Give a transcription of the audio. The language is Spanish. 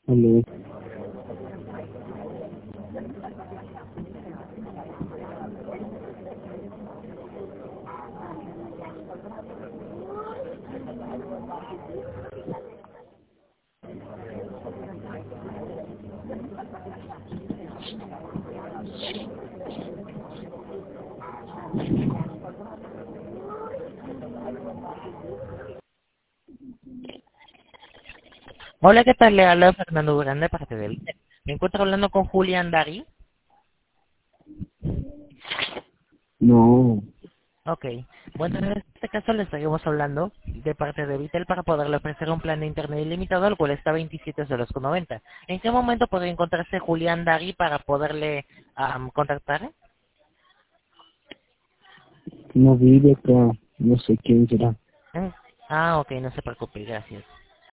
Aló. Hola, ¿qué tal? Le habla Fernando Durán de parte de Viter. Me encuentro hablando con Julián Dari. No, Ok. Bueno, en este caso le estaríamos hablando de parte de Vitel para poderle ofrecer un plan de internet ilimitado, al cual está 27 soles con 90. ¿En qué momento podría encontrarse Julián Dari para poderle contactar? no vive acá. No sé quién será. Mm, Ah, ok, no se preocupe, gracias.